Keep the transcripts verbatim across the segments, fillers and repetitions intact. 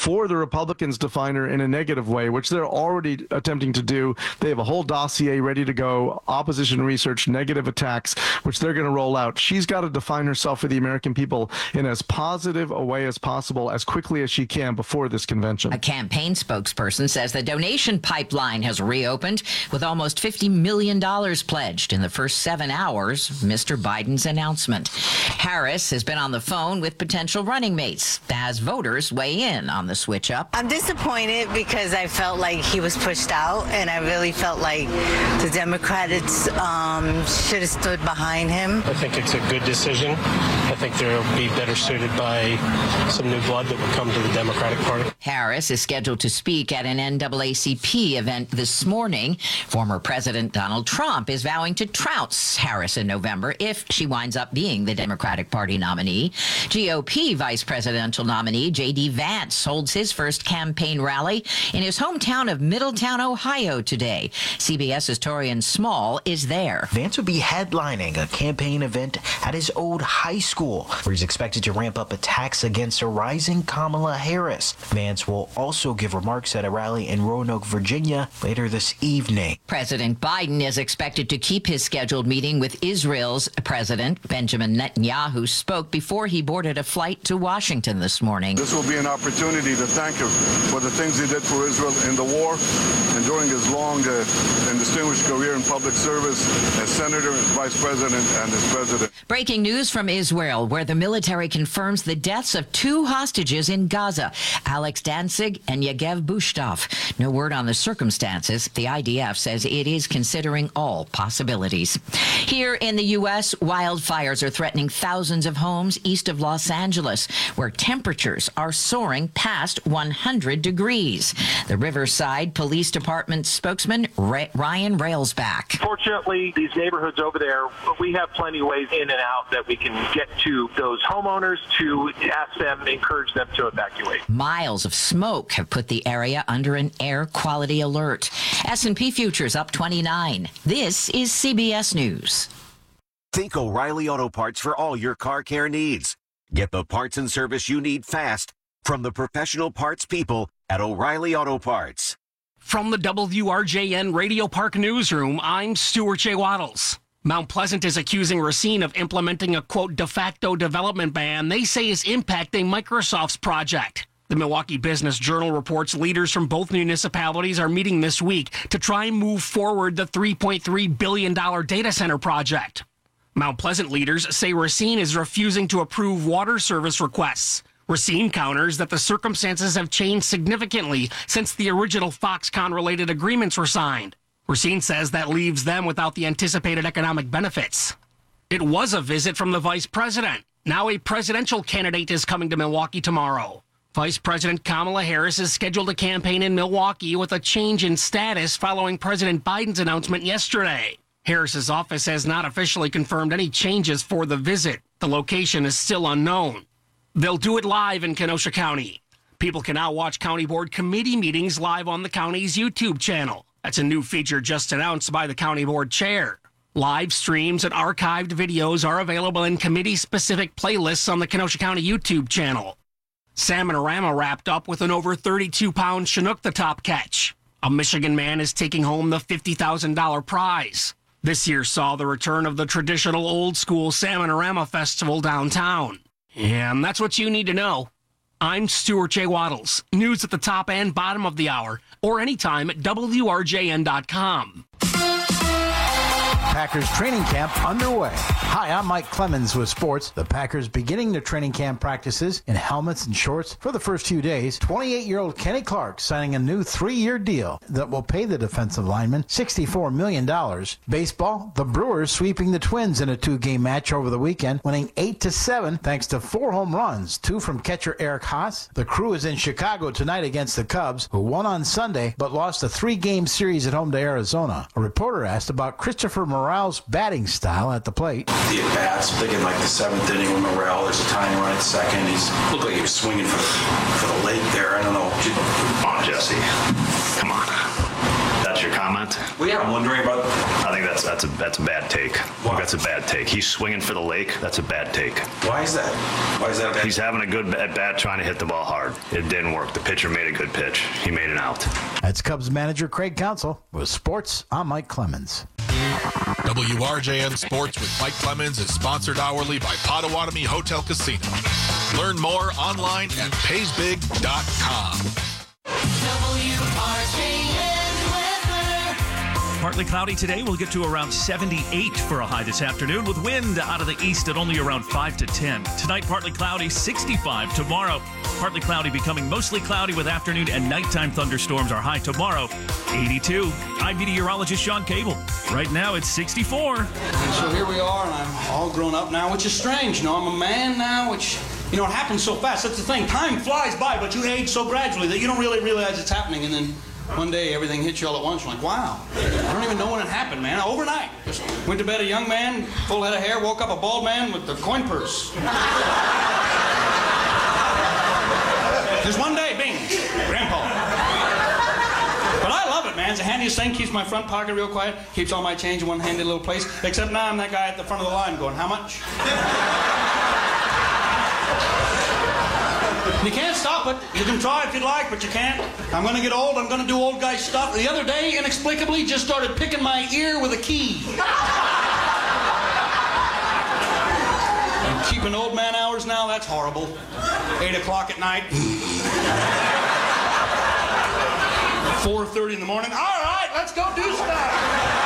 for the Republicans to find her in a negative way, which they're already attempting to do. They have a whole dossier ready to go, opposition research, negative attacks, which they're going to roll out. She's got to define herself for the American people in as positive a way as possible, as quickly as she can before this convention. A campaign spokesperson says the donation pipeline has reopened with almost fifty million dollars pledged in the first seven hours of Mister Biden's announcement. Harris has been on the phone with potential running mates as voters weigh in on the switch up. I'm disappointed because I felt like he was pushed out, and I really felt like the Democrats um, should have stood behind him. I think it's a good decision. I think they'll be better suited by some new blood that will come to the Democratic Party. Harris is scheduled to speak at an N double A C P event this morning. Former President Donald Trump is vowing to trounce Harris in November if she winds up being the Democratic Party nominee. G O P vice presidential nominee J D Vance holds his first campaign rally in his hometown of Middletown, Ohio today. CBS's Torian Small is there. Vance will be headlining a campaign event at his old high school, where he's expected to ramp up attacks against a rising Kamala Harris. Vance will also give remarks at a rally in Roanoke, Virginia later this evening. President Biden is expected to keep his scheduled meeting with Israel's President Benjamin Netanyahu spoke before he boarded a flight to Washington this morning. This will be an opportunity to thank him for the things he did for Israel in the war and during his long uh, and distinguished career in public service as Senator, Vice President, and as President. Breaking news from Israel, where the military confirms the deaths of two hostages in Gaza, Alex Danzig and Yegev Bushtov. No word on the circumstances. The I D F says it is considering all possibilities. Here in the U S, wildfires are threatening thousands of homes east of Los Angeles, where temperatures are soaring past one hundred degrees. The Riverside Police Department spokesman Ryan Railsback. Fortunately, these neighborhoods over there, we have plenty of ways in and out that we can get to those homeowners to ask them, encourage them to evacuate. Miles of smoke have put the area under an air quality alert. S and P futures up twenty-nine. This is C B S News. Think O'Reilly Auto Parts for all your car care needs. Get the parts and service you need fast from the professional parts people at O'Reilly Auto Parts. From the W R J N Radio Park Newsroom, I'm Stuart J. Waddles. Mount Pleasant is accusing Racine of implementing a, quote, de facto development ban they say is impacting Microsoft's project. The Milwaukee Business Journal reports leaders from both municipalities are meeting this week to try and move forward the three point three billion dollars data center project. Mount Pleasant leaders say Racine is refusing to approve water service requests. Racine counters that the circumstances have changed significantly since the original Foxconn-related agreements were signed. Racine says that leaves them without the anticipated economic benefits. It was a visit from the vice president. Now a presidential candidate is coming to Milwaukee tomorrow. Vice President Kamala Harris is scheduled to campaign in Milwaukee with a change in status following President Biden's announcement yesterday. Harris's office has not officially confirmed any changes for the visit. The location is still unknown. They'll do it live in Kenosha County. People can now watch county board committee meetings live on the county's YouTube channel. That's a new feature just announced by the county board chair. Live streams and archived videos are available in committee-specific playlists on the Kenosha County YouTube channel. Salmonorama wrapped up with an over thirty-two pound Chinook the top catch. A Michigan man is taking home the fifty thousand dollars prize. This year saw the return of the traditional old-school Salmonorama Festival downtown. And that's what you need to know. I'm Stuart J. Waddles. News at the top and bottom of the hour, or anytime at W R J N dot com. Packers training camp underway. Hi, I'm Mike Clemens with sports. The Packers beginning their training camp practices in helmets and shorts for the first few days. twenty-eight-year-old Kenny Clark signing a new three-year deal that will pay the defensive lineman sixty-four million dollars. Baseball, the Brewers sweeping the Twins in a two-game match over the weekend, winning eight to seven thanks to four home runs, two from catcher Eric Haas. The Crew is in Chicago tonight against the Cubs, who won on Sunday but lost a three-game series at home to Arizona. A reporter asked about Christopher Morale's batting style at the plate. The at-bats, thinking like the seventh inning with Morale, there's a tying run at second. He's looked like he was swinging for the, for the lake there. I don't know. Come on, Jesse. Come on. That's your comment? Well, yeah, I'm wondering about. I think that's that's a that's a bad take. I think that's a bad take. He's swinging for the lake. That's a bad take. Why is that? Why is that a bad? He's having a good at bat, trying to hit the ball hard. It didn't work. The pitcher made a good pitch. He made an out. That's Cubs manager Craig Counsell. With sports, I'm Mike Clemens. W R J N Sports with Mike Clemens is sponsored hourly by Potawatomi Hotel Casino. Learn more online at pays big dot com. W R J N weather. Partly cloudy today. We'll get to around seventy-eight for a high this afternoon with wind out of the east at only around five to ten. Tonight, partly cloudy, sixty-five. Tomorrow, partly cloudy, becoming mostly cloudy with afternoon and nighttime thunderstorms. Our high tomorrow, eighty-two. I'm meteorologist Sean Cable. Right now, it's sixty-four. And so here we are, and I'm all grown up now, which is strange. You know, I'm a man now, which, you know, it happens so fast. That's the thing. Time flies by, but you age so gradually that you don't really realize it's happening. And then one day, everything hits you all at once. You're like, wow. I don't even know when it happened, man. Overnight. Just went to bed a young man, full head of hair, woke up a bald man with a coin purse. Just one day, bing, grandpa. But I love it, man. It's the handiest thing. Keeps my front pocket real quiet. Keeps all my change in one handy little place. Except now I'm that guy at the front of the line going, how much? You can't stop it. You can try if you'd like, but you can't. I'm going to get old. I'm going to do old guy stuff. The other day, inexplicably, just started picking my ear with a key. And keeping old man hours now, that's horrible. Eight o'clock at night. four thirty in the morning. All right, let's go do stuff.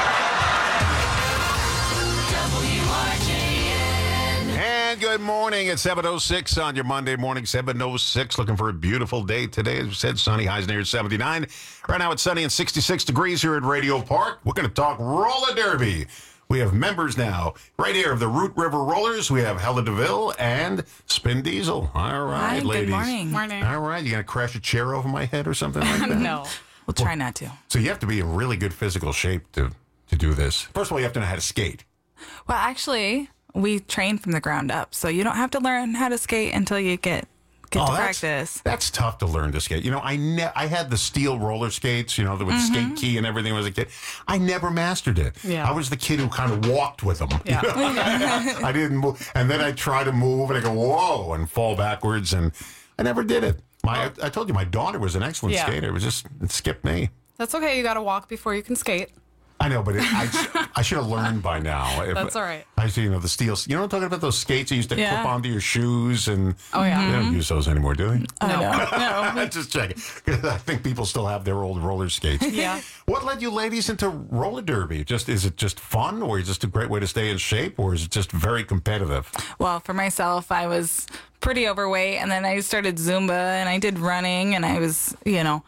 And good morning. It's seven oh six on your Monday morning, seven oh six. Looking for a beautiful day today. As we said, sunny, highs near seventy-nine. Right now it's sunny and sixty-six degrees here at Radio Park. We're going to talk roller derby. We have members now right here of the Root River Rollers. We have Hella DeVille and Spin Diesel. All right, Hi, ladies. Good morning. Morning. All right, you going to crash a chair over my head or something like that? No, we'll try not to. So you have to be in really good physical shape to, to do this. First of all, you have to know how to skate. Well, actually, we train from the ground up, so you don't have to learn how to skate until you get get oh, to that's, practice. That's tough to learn to skate. You know, I ne- I had the steel roller skates, you know, with mm-hmm. skate key and everything when I was a kid. I never mastered it. Yeah. I was the kid who kind of walked with them. Yeah. You know? I didn't move. And then I try to move and I go, whoa, and fall backwards. And I never did it. My, I, I told you, my daughter was an excellent yeah. skater. It was just, it skipped me. That's okay. You got to walk before you can skate. I know, but it, I, I should have learned by now. If, That's all right. I see, you know, the steel. You know what I'm talking about? Those skates you used to yeah. clip onto your shoes, and oh yeah, they don't mm-hmm. use those anymore, do they? Oh, no, no. Just checking. I think people still have their old roller skates. Yeah. What led you ladies into roller derby? Just is it just fun, or is it just a great way to stay in shape, or is it just very competitive? Well, for myself, I was pretty overweight, and then I started Zumba, and I did running, and I was, you know.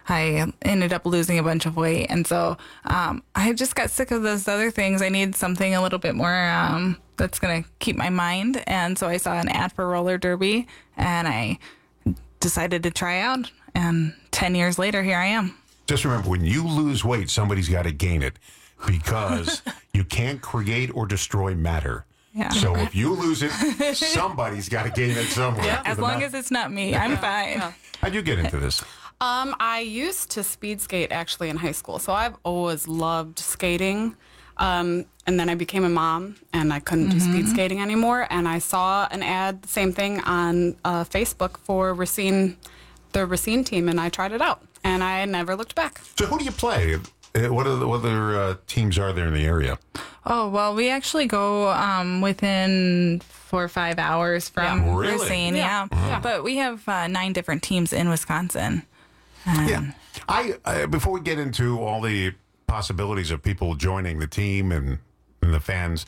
I ended up losing a bunch of weight. And so um, I just got sick of those other things. I needed something a little bit more um, that's going to keep my mind. And so I saw an ad for roller derby, and I decided to try out. And ten years later, here I am. Just remember, when you lose weight, somebody's got to gain it, because you can't create or destroy matter. Yeah. So if you lose it, somebody's got to gain it somewhere. Yeah, as long as it's not me, I'm fine. Yeah. How'd you get into this? Um, I used to speed skate actually in high school, so I've always loved skating. Um, and then I became a mom, and I couldn't mm-hmm. do speed skating anymore. And I saw an ad, the same thing, on uh, Facebook for Racine, the Racine team, and I tried it out, and I never looked back. So who do you play? What other, what other uh, teams are there in the area? Oh, well, we actually go um, within four or five hours from yeah. really? Racine. Yeah. Yeah. yeah. But we have uh, nine different teams in Wisconsin. Um, yeah. I, I before we get into all the possibilities of people joining the team and, and the fans,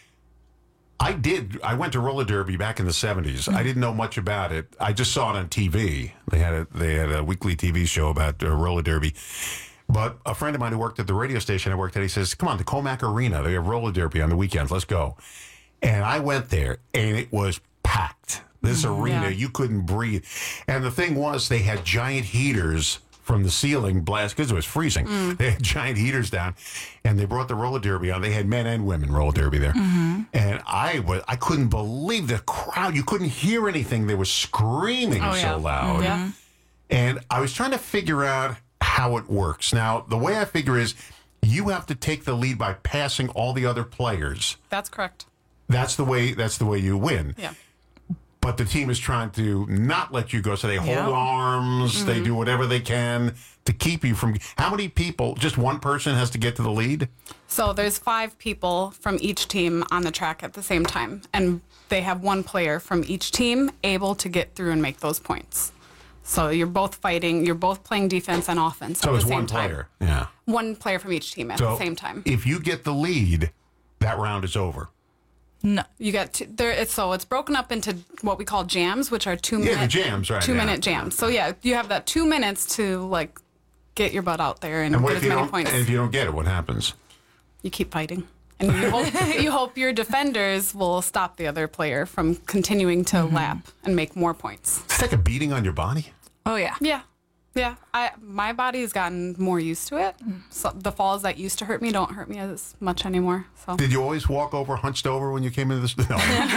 I did. I went to roller derby back in the seventies. Mm-hmm. I didn't know much about it. I just saw it on T V. They had a, they had a weekly T V show about uh, roller derby. But a friend of mine who worked at the radio station I worked at, he says, come on, the Comac Arena, they have roller derby on the weekends. Let's go. And I went there, and it was packed. This mm, arena, yeah. you couldn't breathe. And the thing was, they had giant heaters from the ceiling blast, because it was freezing. Mm. They had giant heaters down, and they brought the roller derby on. They had men and women roller derby there. Mm-hmm. And I was, I couldn't believe the crowd. You couldn't hear anything. They were screaming oh, so yeah. loud. Mm-hmm. And I was trying to figure out how it works. Now, the way I figure is, you have to take the lead by passing all the other players. That's correct. That's the way. That's the way you win. Yeah. But the team is trying to not let you go, so they hold Yeah. arms. They Mhm. do whatever they can to keep you from. How many people? Just one person has to get to the lead. So there's five people from each team on the track at the same time, and they have one player from each team able to get through and make those points. So you're both fighting, you're both playing defense and offense So at the it's same one time. player. Yeah. One player from each team at So the same time. if you get the lead, that round is over. No, you got two, there. It's so it's broken up into what we call jams, which are two Yeah, the minute jams, right, Two yeah. minute jams. So yeah, you have that two minutes to like get your butt out there and, And what get if as you many don't? points. And if you don't get it, what happens? You keep fighting, and you hope you hope your defenders will stop the other player from continuing to lap and make more points. It's like a beating on your body. Oh yeah. Yeah. Yeah, I my body's gotten more used to it. So the falls that used to hurt me don't hurt me as much anymore. So Did you always walk over hunched over when you came into this? No.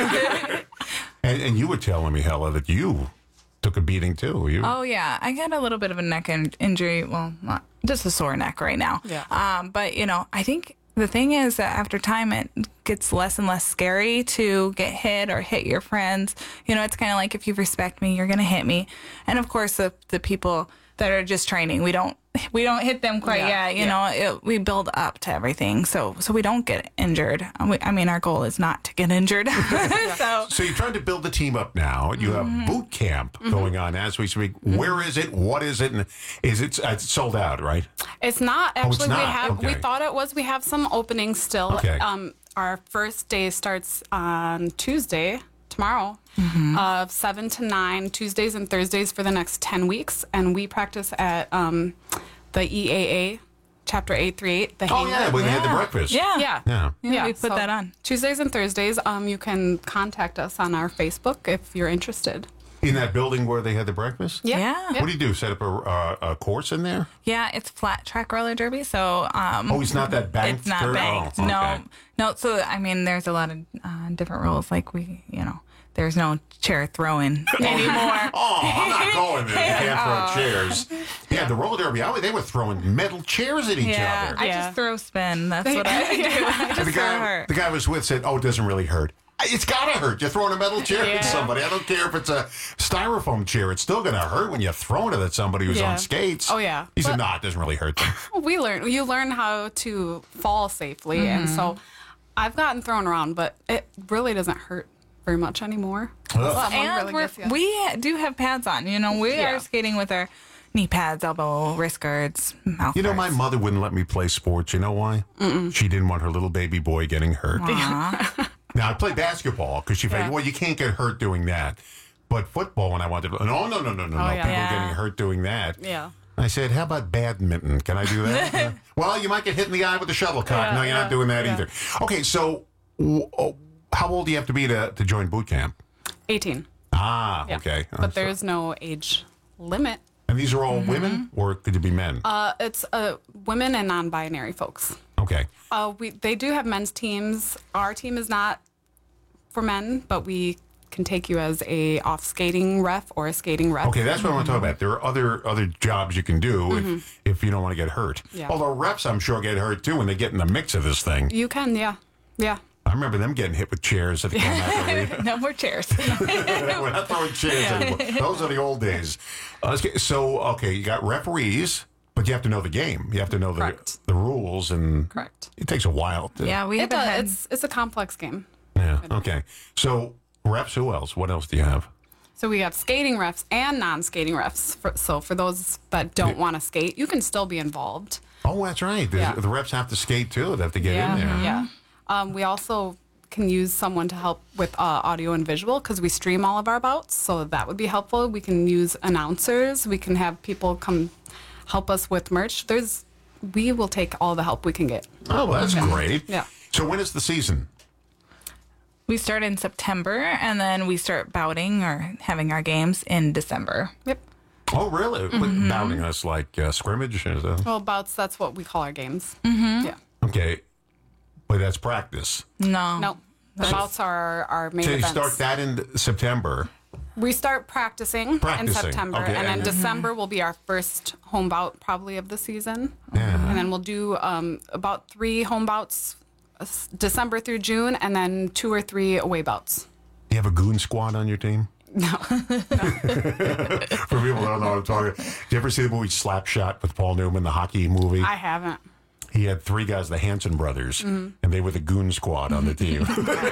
and, and you were telling me, Hella, that you took a beating too. You. Oh yeah, I got a little bit of a neck in- injury. Well, not just a sore neck right now. Yeah. Um, but you know, I think the thing is that after time, it gets less and less scary to get hit or hit your friends. You know, it's kind of like if you respect me, you're gonna hit me. And of course, the the people that are just training, we don't we don't hit them quite Yeah, yet. You yeah. know, it, we build up to everything, so so we don't get injured. I mean- I mean, our goal is not to get injured. so. So you're trying to build the team up now. You have boot camp going on as we speak. Where is it? What is it? And is it uh, it's sold out? Right. it's not Oh, it's actually. We not. have we Okay. thought it was. We have some openings still. Okay. Um, our first day starts on Tuesday, tomorrow, of seven to nine, Tuesdays and Thursdays for the next ten weeks, and we practice at um, the E A A, Chapter eight three eight. The Oh hangar. yeah, when they had the breakfast. Yeah. Yeah. Yeah. Yeah, we put that on. Tuesdays and Thursdays. Um, you can contact us on our Facebook if you're interested. In that building where they had the breakfast. Yeah. Yeah. What do you do? Set up a, uh, a course in there? Yeah, it's flat track roller derby. So, um, Oh, it's not that banked It's not dirt? banked. Oh, No, okay. no. So, I mean, there's a lot of uh, different rules. Like we, you know, there's no chair throwing anymore. Oh, I'm not going there. You can't Oh. throw chairs. Yeah, the roller derby. I, they were throwing metal chairs at each yeah, other. I just throw spin. That's what I do. I And just the throw guy, her. the guy I was with said, "Oh, it doesn't really hurt." It's gotta hurt. You're throwing a metal chair Yeah. at somebody. I don't care if it's a styrofoam chair. It's still gonna hurt when you're throwing it at somebody who's Yeah. on skates. Oh, yeah. He said, But- "No, it doesn't really hurt them." We learn. You learn how to fall safely, and Mm-hmm. so I've gotten thrown around, but it really doesn't hurt very much anymore. Well, Someone and really we're, gets you. we do have pads on. You know, we Yeah. are skating with our knee pads, elbow, wrist guards, mouth You know, my guards. mother wouldn't let me play sports. You know why? She didn't want her little baby boy getting hurt. Aw. Now, I play basketball because she figured, Yeah. well, you can't get hurt doing that. But football, when I wanted to, no, no, no, no, no, Oh, no. yeah. People Yeah. getting hurt doing that. Yeah. I said, how about badminton? Can I do that? Yeah. Well, you might get hit in the eye with a shuttlecock. Yeah, no, you're yeah, not doing that yeah. either. Okay, so w- oh, how old do you have to be to, to join boot camp? eighteen. Ah, Yeah. okay. But there's no age limit. And these are all women, or could it be men? Uh, it's uh, women and non-binary folks. Okay. Uh, we they do have men's teams. Our team is not for men, but we can take you as a off skating ref or a skating ref. Okay, that's what I want to talk about. There are other other jobs you can do if, if you don't want to get hurt. Yeah. Although reps, I'm sure, get hurt too when they get in the mix of this thing. You can, yeah, yeah. I remember them getting hit with chairs at the game. No more chairs. We're not throwing chairs anymore. Those are the old days. Uh, let's get- so, okay, you got referees, but you have to know the game. You have to know the Correct. the rules, and Correct. it takes a while. To, Yeah, we It haven't does. had. It's it's a complex game. yeah. Okay. So refs. Who else? What else do you have? So we have skating refs and non-skating refs. For, so for those that don't want to skate, you can still be involved. Oh, that's right. The, Yeah. the refs have to skate too. They have to get yeah, in there. yeah. Um, we also can use someone to help with uh, audio and visual because we stream all of our bouts. So that would be helpful. We can use announcers. We can have people come help us with merch. There's, we will take all the help we can get. Oh, well, that's great. Yeah. So when is the season? We start in September, and then we start bouting or having our games in December. Yep. Oh, really? Mhm. Bouting us like uh, scrimmage? Is that- Well, bouts, that's what we call our games. Mm-hmm. Yeah. Okay, but that's practice. No. No. The bouts are our main So you events. start that in September. We start practicing, in Practicing, September, okay, and then and- December will be our first home bout probably of the season. Yeah. And and then we'll do um, about three home bouts uh, December through June, and then two or three away bouts. You have a goon squad on your team? No. For people that don't know what I'm talking about, did you ever see the movie Slapshot with Paul Newman, the hockey movie? I haven't. He had three guys, the Hanson brothers, Mhm. and they were the goon squad on the team.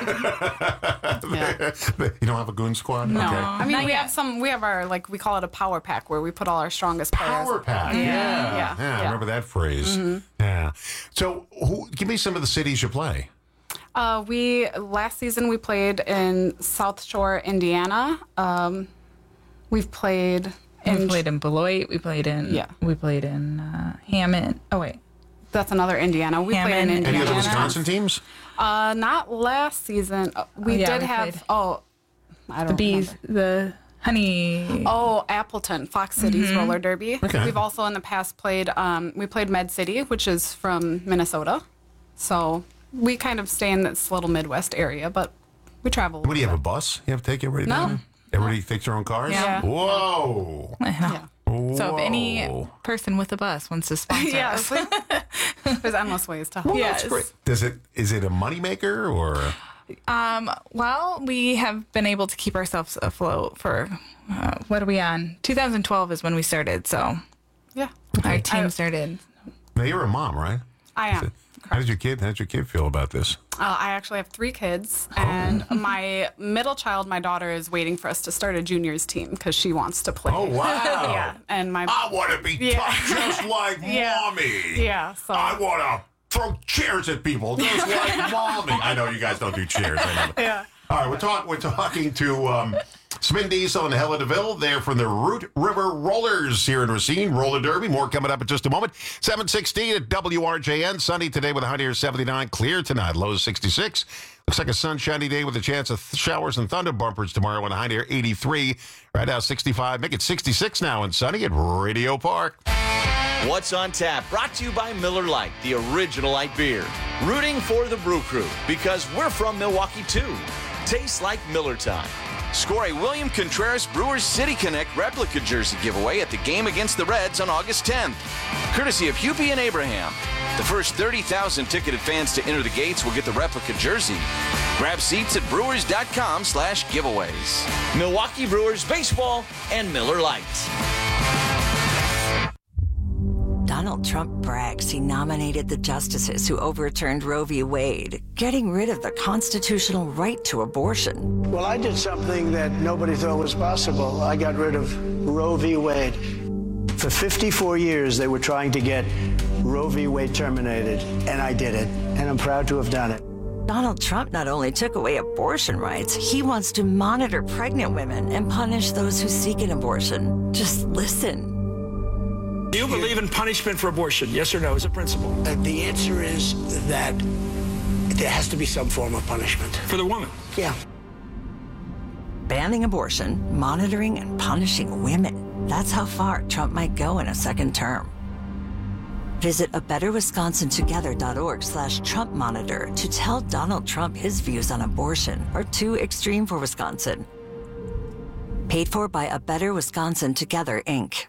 You don't have a goon squad? No, Okay. I mean we have some. We have our like we call it a power pack where we put all our strongest players. Power pack. Yeah, Yeah. yeah, Yeah, I remember that phrase. Mhm. Yeah. So, who, give me some of the cities you play. Uh, we last season we played in South Shore, Indiana. Um, we've played. We In, played in Beloit. We played in. Yeah. We played in uh, Hammond. Oh wait. That's another Indiana. We played in Hammond. Indiana. Any other Wisconsin teams? Uh, not last season. Uh, we Oh, yeah, did we have. played. Oh, I don't The bees. remember. The honey. Oh, Appleton, Fox City's Mhm. roller derby. Okay. We've also in the past played. Um, we played Med City, which is from Minnesota. So we kind of stay in this little Midwest area, but we travel. What do you have, a bus? You have to take everybody No. down? Everybody takes their own cars? Yeah. Whoa. So if any Whoa. person with a bus wants to sponsor Yeah, us. There's endless ways to help. Well, that's great. Does it, is it a moneymaker or? Um, well, we have been able to keep ourselves afloat for, uh, what are we on? two thousand twelve is when we started, so Yeah. our team I- started. Now, you're a mom, right? I am. How did your kid, how did your kid feel about this? Uh, I actually have three kids, and my middle child, my daughter, is waiting for us to start a juniors team because she wants to play. Oh, wow. Yeah, and my I want to be Yeah. tough just like Yeah. mommy. Yeah, so I want to throw chairs at people just like mommy. I know you guys don't do chairs. I know. Yeah. All right, we're, talk, we're talking to um, Spin Diesel and Hella DeVille. They're from the Root River Rollers here in Racine. Roller Derby. More coming up in just a moment. seven sixteen at W R J N. Sunny today with a high near seventy-nine. Clear tonight. Low sixty-six. Looks like a sunshiny day with a chance of th- showers and thunder bumpers tomorrow and a high near eighty-three. Right now sixty-five. Make it sixty-six now and sunny at Radio Park. What's on Tap? Brought to you by Miller Lite, the original light beer. Rooting for the Brew Crew because we're from Milwaukee too. Tastes like Miller time. Score a William Contreras Brewers City Connect replica jersey giveaway at the game against the Reds on August tenth. Courtesy of Hupie and Abraham. The first thirty thousand ticketed fans to enter the gates will get the replica jersey. Grab seats at brewers.com slash giveaways. Milwaukee Brewers Baseball and Miller Lite. Donald Trump brags he nominated the justices who overturned Roe v. Wade, getting rid of the constitutional right to abortion. Well, I did something that nobody thought was possible. I got rid of Roe v. Wade. For fifty-four years, they were trying to get Roe v. Wade terminated, and I did it, and I'm proud to have done it. Donald Trump not only took away abortion rights, he wants to monitor pregnant women and punish those who seek an abortion. Just listen. Do you believe in punishment for abortion? Yes or no, as a principle? Uh, the answer is that there has to be some form of punishment. For the woman? Yeah. Banning abortion, monitoring and punishing women. That's how far Trump might go in a second term. Visit a better wisconsin together dot org slash Trump monitor to tell Donald Trump his views on abortion are too extreme for Wisconsin. Paid for by A Better Wisconsin Together, Incorporated.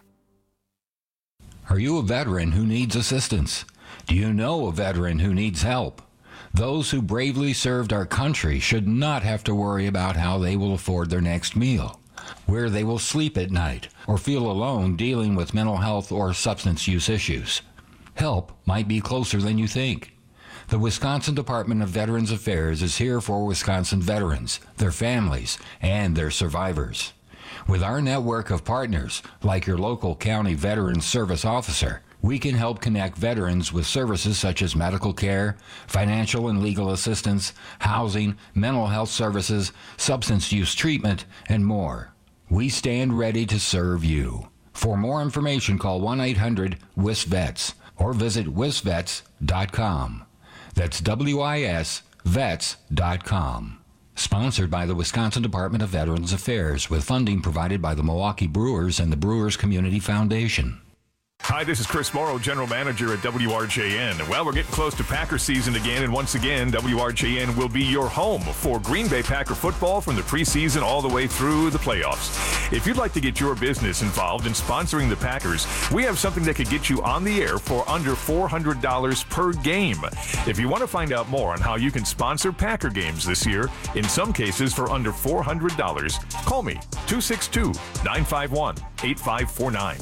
Are you a veteran who needs assistance? Do you know a veteran who needs help? Those who bravely served our country should not have to worry about how they will afford their next meal, where they will sleep at night, or feel alone dealing with mental health or substance use issues. Help might be closer than you think. The Wisconsin Department of Veterans Affairs is here for Wisconsin veterans, their families, and their survivors. With our network of partners, like your local county veterans service officer, we can help connect veterans with services such as medical care, financial and legal assistance, housing, mental health services, substance use treatment, and more. We stand ready to serve you. For more information, call one eight hundred W I S vets or visit wisvets dot com. That's W I S vets dot com. Sponsored by the Wisconsin Department of Veterans Affairs with funding provided by the Milwaukee Brewers and the Brewers Community Foundation. Hi, this is Chris Morrow, General Manager at W R J N. Well, we're getting close to Packer season again, and once again, W R J N will be your home for Green Bay Packer football from the preseason all the way through the playoffs. If you'd like to get your business involved in sponsoring the Packers, we have something that could get you on the air for under four hundred dollars per game. If you want to find out more on how you can sponsor Packer games this year, in some cases for under four hundred dollars, call me, two six two, nine five one, eight five four nine.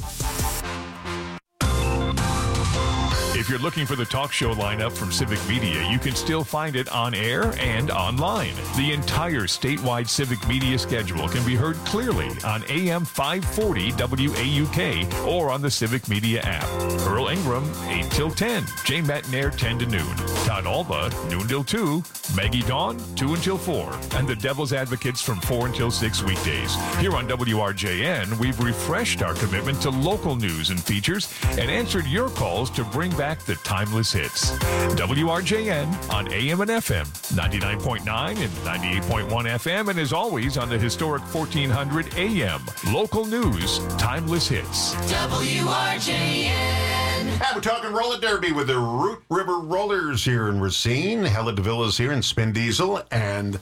If you're looking for the talk show lineup from Civic Media, you can still find it on air and online. The entire statewide Civic Media schedule can be heard clearly on A M five forty W A U K or on the Civic Media app. Earl Ingram, eight till ten. Jay Metnair, ten to noon. Todd Alba, noon till two. Maggie Dawn, two until four. And the Devil's Advocates from four until six weekdays. Here on W R J N, we've refreshed our commitment to local news and features and answered your calls to bring back the timeless hits. W R J N on A M and F M, ninety-nine point nine and ninety-eight point one F M, and as always on the historic fourteen hundred A M. Local news, timeless hits. W R J N. And we're talking roller derby with the Root River Rollers here in Racine. Hella DeVilla's here and Spin Diesel. And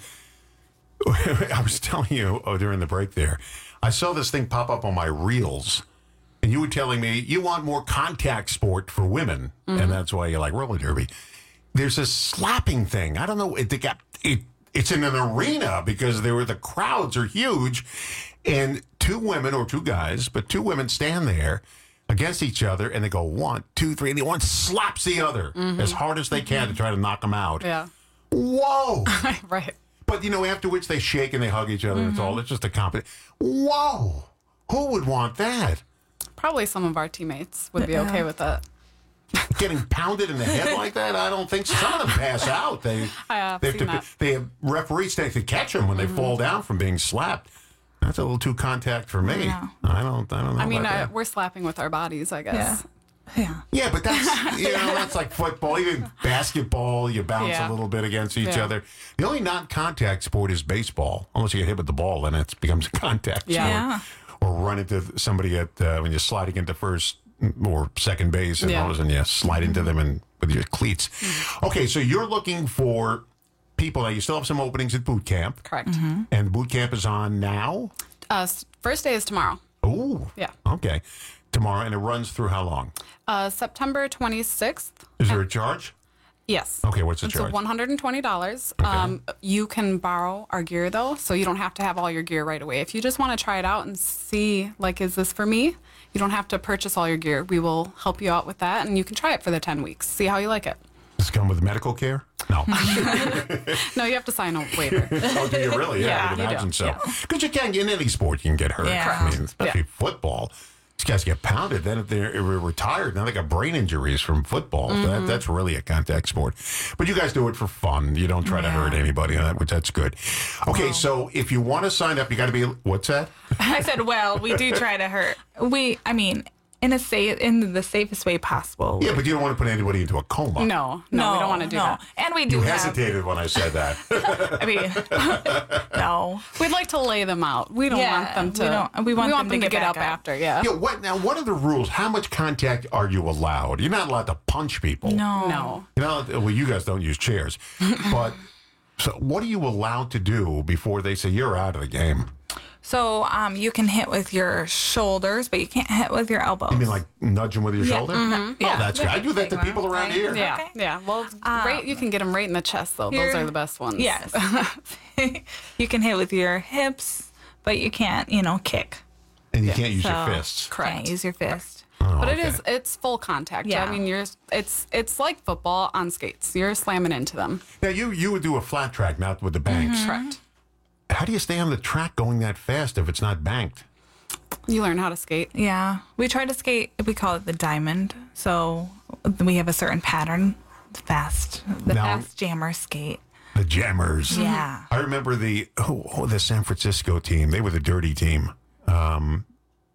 I was telling you oh, during the break there, I saw this thing pop up on my reels. And you were telling me you want more contact sport for women, mm-hmm. and that's why you like roller derby. There's this slapping thing. I don't know. It, got, it, it's in an arena because there were the crowds are huge, and two women or two guys, but two women stand there against each other, and they go one, two, three, and the one slaps the other mm-hmm. as hard as they can mm-hmm. to try to knock them out. Yeah. Whoa. Right. But you know, after which they shake and they hug each other. Mm-hmm. It's all. It's just a competition. Whoa. Who would want that? Probably some of our teammates would be okay with that. Getting pounded in the head like that? I don't think so. Some of them pass out. They I have they have, seen to, that. they have referees take to catch them when they mm-hmm. fall down from being slapped. That's a little too contact for me. Yeah. I don't. I don't know. I mean, about uh, that. we're slapping with our bodies, I guess. Yeah. Yeah. Yeah, but that's you know that's like football. Even basketball, you bounce Yeah. a little bit against each Yeah. other. The only non-contact sport is baseball, unless you get hit with the ball, then it becomes a contact Yeah. sport. Yeah. Or run into somebody at uh, when you're sliding into first or second base, and Yeah. all of a sudden you slide into them and with your cleats. Mm-hmm. Okay, so you're looking for people. Now you still have some openings at boot camp, Correct. Mm-hmm. and boot camp is on now. Uh, s- first day is tomorrow. Oh, Yeah. okay, tomorrow, and it runs through how long? Uh, September twenty-sixth. Is there a charge? Yes. Okay, what's the it's charge? one hundred twenty dollars. Okay. Um, you can borrow our gear, though, so you don't have to have all your gear right away. If you just want to try it out and see, like, is this for me? You don't have to purchase all your gear. We will help you out with that, and you can try it for the ten weeks. See how you like it. Does it come with medical care? No. No, you have to sign a waiver. Oh, do you really? Yeah, Yeah, I would you do. imagine so. Yeah. Because you can, in any sport, you can get hurt. Yeah. I mean, especially Yeah. football. These guys get pounded. Then if they're retired, now they got brain injuries from football. Mm-hmm. That, that's really a contact sport. But you guys do it for fun. You don't try to hurt anybody, on that, which that's good. Okay, Wow. so if you want to sign up, you got to be, what's that? I said, well, we do try to hurt. We, I mean, in a safe, in the safest way possible. Yeah, but you don't want to put anybody into a coma. No, no, we don't want to do no. that. And we do You have, hesitated when I said that. I mean, no. We'd like to lay them out. We don't Yeah, want them to. we don't- we want them to get back up up. after. Yeah. Yeah, what now? What are the rules? How much contact are you allowed? You're not allowed to punch people. No. No. You know, well, you guys don't use chairs, but so what are you allowed to do before they say you're out of the game? So um, you can hit with your shoulders, but you can't hit with your elbows. You mean like nudge them with your Yeah. shoulder? Mhm. Oh, Yeah. that's good. I do that to people around here. Yeah. Okay. Yeah. Well, Um, right. You can get them right in the chest, though. Those Here- are the best ones. Yes. You can hit with your hips, but you can't, you know, kick. And you can't use So, your fists. Can't use your fist. Oh, But it okay. is it's full contact. Yeah. I mean, you're it's it's like football on skates. You're slamming into them. Now you you would do a flat track, not with the banks. Mm-hmm. Correct. How do you stay on the track going that fast if it's not banked? You learn how to skate. Yeah. We try to skate, we call it the diamond. So we have a certain pattern, fast, the Now- fast jammer skate. The Jammers. Yeah. I remember the oh, oh, the San Francisco team. They were the dirty team. Um,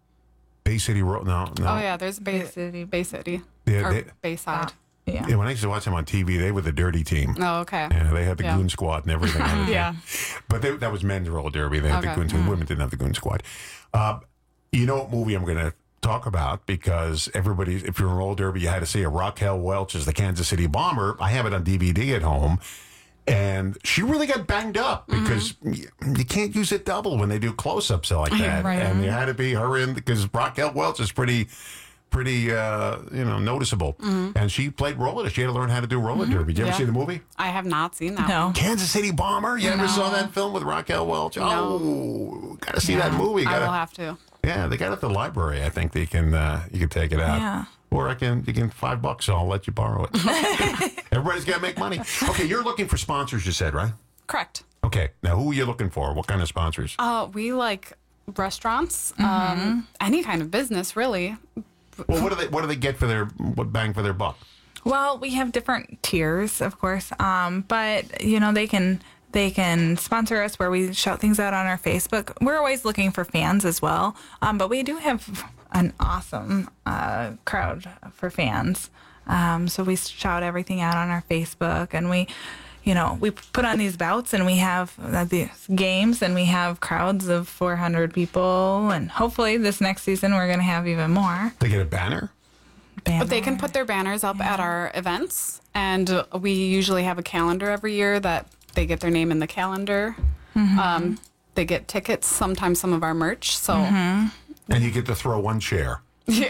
Bay City Road. No, no. Oh yeah, there's Bay City, Bay City, Yeah, or they- Bayside. Yeah. Yeah, when I used to watch them on T V, they were the dirty team. Oh, okay. Yeah, they had the Yeah. goon squad and everything. on the Yeah. team. But they, that was men's roller derby. They had the Okay. goon. Mm. Women didn't have the goon squad. Uh, you know what movie I'm going to talk about because everybody, if you're in roller derby, you had to see a Raquel Welch as the Kansas City Bomber. I have it on D V D at home. And she really got banged up because mm-hmm. you, you can't use it double when they do close-ups like that. Right. And you had to be her in because Raquel Welch is pretty, pretty, uh, you know, noticeable. Mm-hmm. And she played roller. She had to learn how to do roller mm-hmm. derby. Did you yeah. ever see the movie? I have not seen that. No. Kansas City Bomber. You no. ever saw that film with Raquel Welch? No. Oh, gotta see yeah. that movie. Gotta, I will have to. Yeah, they got it at the library. I think they can. Uh, you can take it out. Yeah. Or I can, you can five bucks. I'll let you borrow it. Everybody's got to make money. Okay, you're looking for sponsors. You said, right? Correct. Okay, now who are you looking for? What kind of sponsors? Uh, we like restaurants, Mm-hmm. um, any kind of business, really. Well, what do they what do they get for their what bang for their buck? Well, we have different tiers, of course, um, but you know they can they can sponsor us where we shout things out on our Facebook. We're always looking for fans as well, um, but we do have an awesome uh, crowd for fans. Um, so we shout everything out on our Facebook, and we, you know, we put on these bouts, and we have uh, these games, and we have crowds of four hundred people, and hopefully this next season we're going to have even more. They get a banner? banner. But they can put their banners up yeah. at our events, and uh, we usually have a calendar every year that they get their name in the calendar. Mm-hmm. Um, they get tickets, sometimes some of our merch. So, mm-hmm. and you get to throw one chair.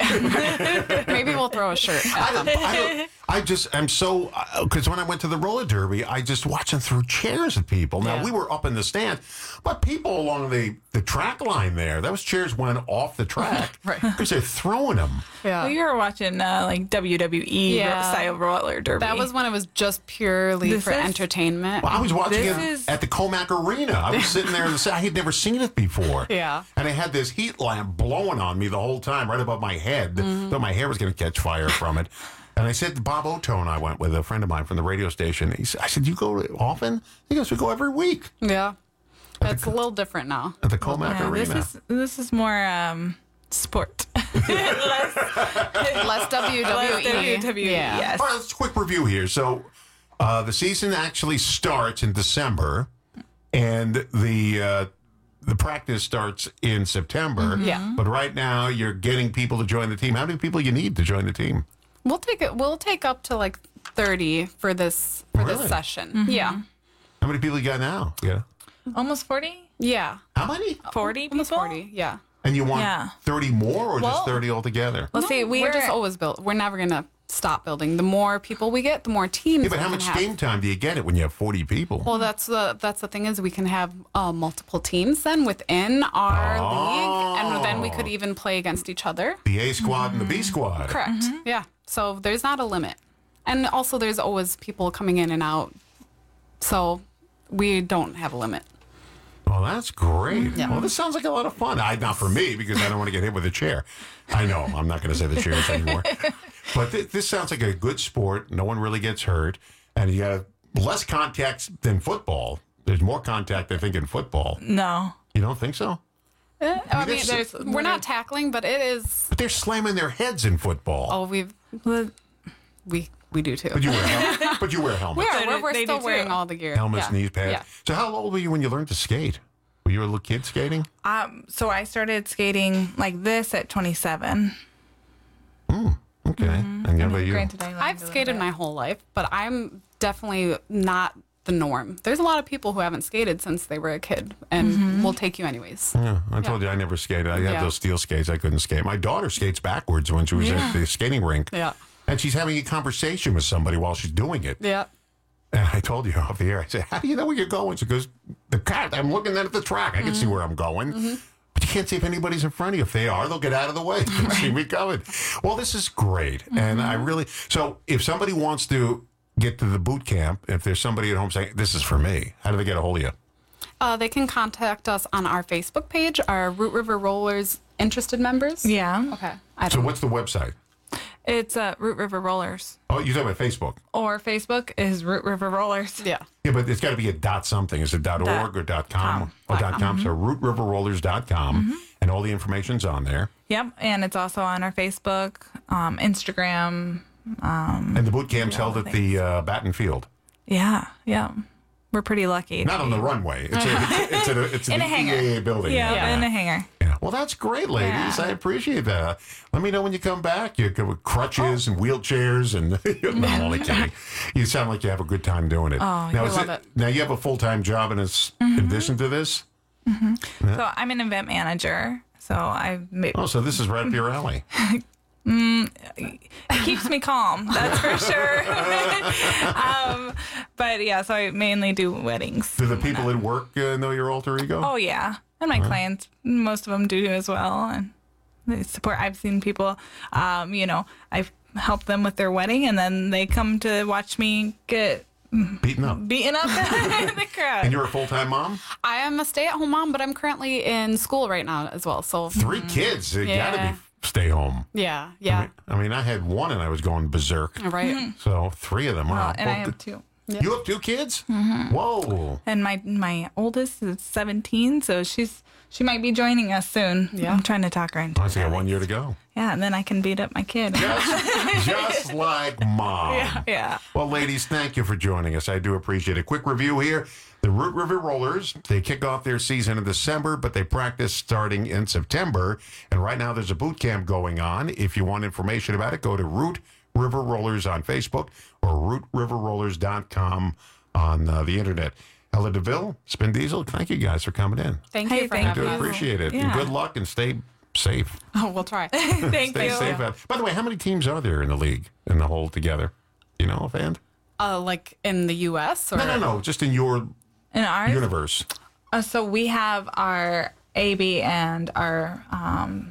Yeah. Maybe we'll throw a shirt at them. I, I, I just, I'm so, because when I went to the roller derby, I just watched them throw chairs at people. Now, Yeah. we were up in the stand, but people along the, the track line there, those chairs went off the track Right. because they're throwing them. Yeah. Well, you were watching uh, like W W E Yeah. style roller derby. That was when it was just purely This for is- entertainment. Well, I was watching This it is- at the Comac Arena. I was sitting there in the I had never seen it before. Yeah. And I had this heat lamp blowing on me the whole time, right above my head. Mm-hmm. Thought my hair was going to catch fire from it. And I said to Bob Otone, I went with a friend of mine from the radio station. He said, I said, you go often? He goes, we go every week Yeah. It's a little different now. at the Comac Yeah, Arena. this is this is more um, sport. Less W W E. Less W W E, Yeah. yes. All right, let's quick review here. So uh, the season actually starts in December, and the uh, the practice starts in September. Mm-hmm. Yeah. But right now, you're getting people to join the team. How many people you need to join the team? We'll take it. We'll take up to like thirty for this for Really? this session. Mm-hmm. Yeah. How many people you got now? Yeah. Almost forty? Yeah. How many? forty Almost people? forty. Yeah. And you want Yeah. thirty more or just Well- thirty altogether? Well, see, we We're are just always built. We're never gonna stop building. The more people we get, the more teams. Yeah, but we how can much have. game time do you get it when you have forty people? Well, that's the that's the thing is we can have uh, multiple teams then within our Oh. league, and then we could even play against each other. The A squad and the B squad. Correct. Yeah. So there's not a limit, and also there's always people coming in and out. So we don't have a limit. Well, that's great. Yeah. Well, this sounds like a lot of fun. I, not for me, because I don't want to get hit with a chair. I know. I'm not going to say the chairs anymore. But th- this sounds like a good sport. No one really gets hurt. And you have less contact than football. There's more contact, I think, in football. no. You don't think so? Eh, I mean, mean, there's- there's, we're not tackling, but it is. But they're slamming their heads in football. Oh, we've Well, we we do too. But you wear, hel- but you wear helmets. We are. They We're, do- we're they still do wearing too. all the gear. Helmets, yeah. knee pads. Yeah. So how old were you when you learned to skate? Were you a little kid skating? Um, so I started skating like this at twenty-seven. Mm, okay. Mm-hmm. And how about you? Granted, I learned I've a little skated bit. my whole life, but I'm definitely not the norm. There's a lot of people who haven't skated since they were a kid, and Mm-hmm. will take you anyways. Yeah, I told you I never skated. I had Yeah. those steel skates. I couldn't skate. My daughter skates backwards when she was Yeah. at the skating rink. Yeah. And she's having a conversation with somebody while she's doing it. Yeah. And I told you off the air, I said, how do you know where you're going? She goes, the cat, I'm looking at the track. I can see where I'm going. But you can't see if anybody's in front of you. If they are, they'll get out of the way. You can see me coming. Well, this is great. And I really, so if somebody wants to get to the boot camp, if there's somebody at home saying, this is for me, how do they get a hold of you? Uh, they can contact us on our Facebook page, our Root River Rollers interested members. Yeah. Okay. I So don't. what's the website? It's uh, Root River Rollers. Oh, you're talking about Facebook. Or Facebook is Root River Rollers. Yeah. Yeah, but it's got to be a dot something. Is it dot org or dot com? Oh, dot com. So root river rollers dot com, and all the information's on there. Yep. And it's also on our Facebook, um, Instagram. Um, And the boot camp's held at the uh, Batten Field. yeah. Yeah. We're pretty lucky. Not on the runway. It's a, it's a, it's a, it's In an a hangar. E A A building. Yeah, Yeah. in a hangar. Yeah. Well, that's great, ladies. Yeah. I appreciate that. Let me know when you come back. You come with crutches and wheelchairs and no, I'm only kidding. You sound like you have a good time doing it. Oh, now, I is love it, it. Now you have a full time job in, this, Mhm. in addition to this. hmm Yeah. So I'm an event manager. So I. Oh, so this is right up your alley. Mm, it keeps me calm, that's for sure. um, but yeah, so I mainly do weddings. Do the people at work uh, know your alter ego? Oh yeah, and my Right. clients, most of them do as well, and they support. I've seen people, um, you know, I've helped them with their wedding, and then they come to watch me get Beaten up. beaten up in the crowd. And you're a full time mom? I am a stay-at-home mom, but I'm currently in school right now as well. So Three kids. You Yeah. got to be stay home. Yeah, I yeah. mean, I mean, I had one and I was going berserk. Right. Mhm. So three of them. Well, Wow. and I Well, have two. You have two kids? Mhm. Whoa. And my my oldest is seventeen, so she's she might be joining us soon. Yeah. I'm trying to talk her into I it. still got one year to go. Yeah, and then I can beat up my kid. Just like mom. Yeah, yeah. Well, ladies, thank you for joining us. I do appreciate it. Quick review here. The Root River Rollers, they kick off their season in December, but they practice starting in September. And right now there's a boot camp going on. If you want information about it, go to Root River Rollers on Facebook or root river rollers dot com on uh, the internet. Ella DeVille, Spin Diesel, thank you guys for coming in. Thank Hey, you for thank I having do us. appreciate it. And Yeah. good luck and stay safe. Oh, we'll try. Thank stay you. safe. out- By the way, how many teams are there in the league, in the whole together? You know, offhand? Uh, like in the U S or No, no, no. Just in your In ours, universe. uh, so we have our A B and our um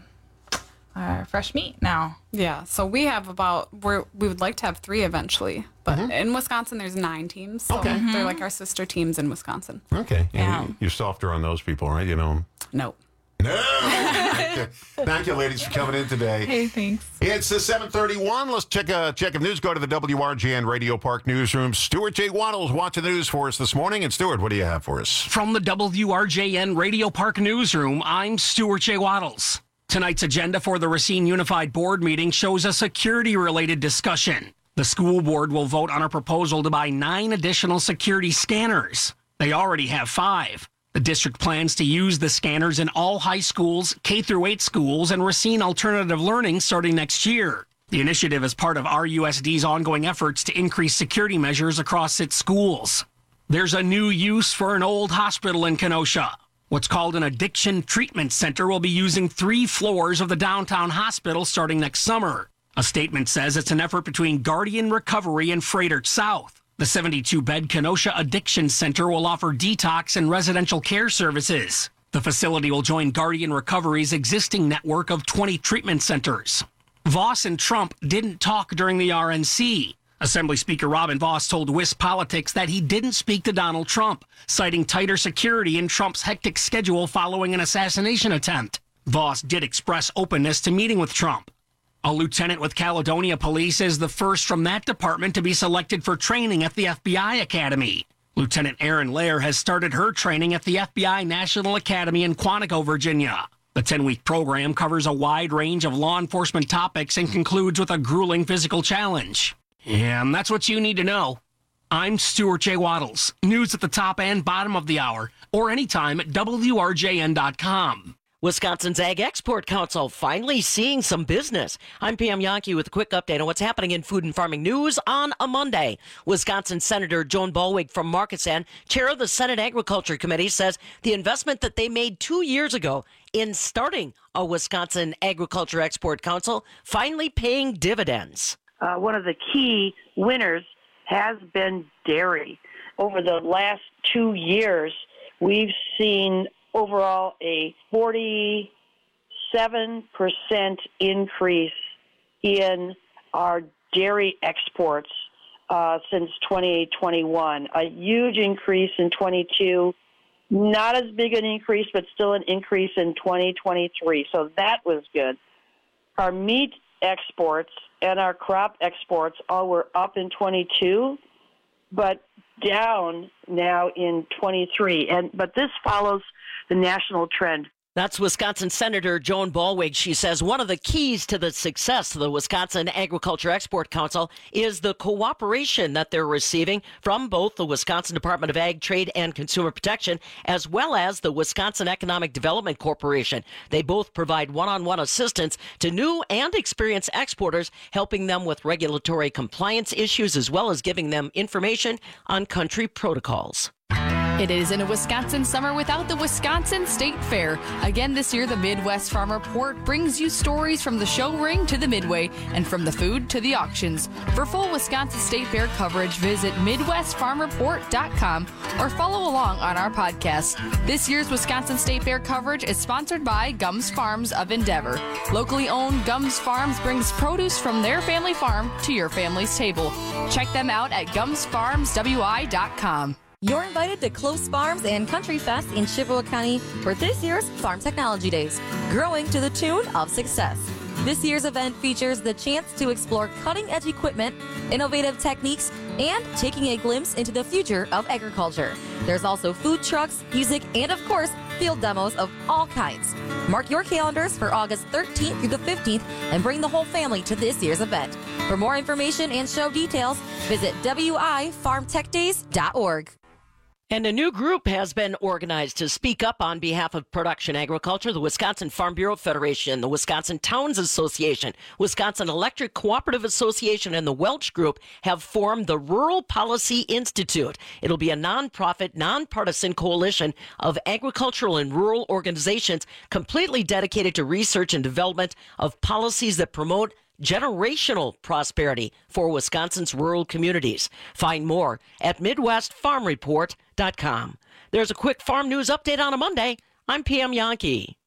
our fresh meat now. Yeah, so we have about we're we would like to have three eventually, but in Wisconsin there's nine teams, so Okay. they're like our sister teams in Wisconsin. Okay. Yeah. And you- you're softer on those people, right? You know. No. No. Thank you. Thank you, ladies, for coming in today. Hey, thanks. It's the seven thirty-one. Let's check a check of news. Go to the W R J N Radio Park newsroom. Stuart J. Waddles watching the news for us this morning. And Stuart, what do you have for us? From the W R J N Radio Park newsroom, I'm Stuart J. Waddles. Tonight's agenda for the Racine Unified Board meeting shows a security-related discussion. The school board will vote on a proposal to buy nine additional security scanners. They already have five. The district plans to use the scanners in all high schools, K through eight schools, and Racine Alternative Learning starting next year. The initiative is part of R U S D's ongoing efforts to increase security measures across its schools. There's a new use for an old hospital in Kenosha. What's called an addiction treatment center will be using three floors of the downtown hospital starting next summer. A statement says it's an effort between Guardian Recovery and Freighter South. The seventy-two bed Kenosha Addiction Center will offer detox and residential care services. The facility will join Guardian Recovery's existing network of twenty treatment centers. Voss and Trump didn't talk during the R N C. Assembly Speaker Robin Voss told Wisp Politics that he didn't speak to Donald Trump, citing tighter security in Trump's hectic schedule following an assassination attempt. Voss did express openness to meeting with Trump. A lieutenant with Caledonia Police is the first from that department to be selected for training at the F B I Academy. Lieutenant Erin Lair has started her training at the F B I National Academy in Quantico, Virginia. The ten-week program covers a wide range of law enforcement topics and concludes with a grueling physical challenge. And that's what you need to know. I'm Stuart J. Waddles. News at the top and bottom of the hour, or anytime at W R J N dot com. Wisconsin's Ag Export Council finally seeing some business. I'm Pam Yonke with a quick update on what's happening in food and farming news on a Monday. Wisconsin Senator Joan Ballweg from Marcus End, chair of the Senate Agriculture Committee, says the investment that they made two years ago in starting a Wisconsin Agriculture Export Council finally paying dividends. Uh, one of the key winners has been dairy. Over the last two years, we've seen overall a forty-seven percent increase in our dairy exports uh, since twenty twenty-one. A huge increase in twenty-two, not as big an increase, but still an increase in twenty twenty-three. So that was good. Our meat exports and our crop exports all were up in twenty-two, but down now in twenty-three. And but this follows the national trend. That's Wisconsin Senator Joan Ballweg. She says one of the keys to the success of the Wisconsin Agriculture Export Council is the cooperation that they're receiving from both the Wisconsin Department of Ag, Trade, and Consumer Protection, as well as the Wisconsin Economic Development Corporation. They both provide one-on-one assistance to new and experienced exporters, helping them with regulatory compliance issues, as well as giving them information on country protocols. It isn't a Wisconsin summer without the Wisconsin State Fair. Again this year, the Midwest Farm Report brings you stories from the show ring to the midway and from the food to the auctions. For full Wisconsin State Fair coverage, visit midwest farm report dot com or follow along on our podcast. This year's Wisconsin State Fair coverage is sponsored by Gums Farms of Endeavor. Locally owned Gums Farms brings produce from their family farm to your family's table. Check them out at gums farms w i dot com. You're invited to Close Farms and Country Fest in Chippewa County for this year's Farm Technology Days, growing to the tune of success. This year's event features the chance to explore cutting-edge equipment, innovative techniques, and taking a glimpse into the future of agriculture. There's also food trucks, music, and of course, field demos of all kinds. Mark your calendars for August thirteenth through the fifteenth and bring the whole family to this year's event. For more information and show details, visit w i farm tech days dot org. And a new group has been organized to speak up on behalf of production agriculture. The Wisconsin Farm Bureau Federation, the Wisconsin Towns Association, Wisconsin Electric Cooperative Association, and the Welch Group have formed the Rural Policy Institute. It'll be a nonprofit, nonpartisan coalition of agricultural and rural organizations completely dedicated to research and development of policies that promote generational prosperity for Wisconsin's rural communities. Find more at midwest farm report dot com. There's a quick farm news update on a Monday. I'm P M Yankee.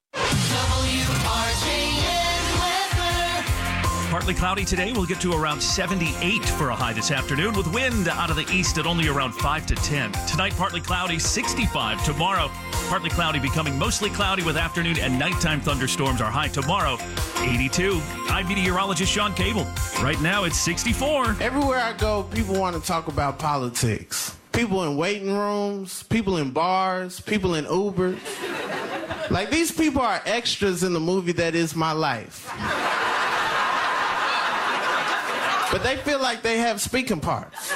Partly cloudy today. We'll get to around seventy-eight for a high this afternoon with wind out of the east at only around five to ten. Tonight, partly cloudy, sixty-five. Tomorrow, partly cloudy becoming mostly cloudy with afternoon and nighttime thunderstorms. Our high tomorrow, eighty-two. I'm meteorologist Sean Cable. Right now, it's sixty-four. Everywhere I go, people want to talk about politics. People in waiting rooms, people in bars, people in Ubers. Like, these people are extras in the movie that is my life. But they feel like they have speaking parts.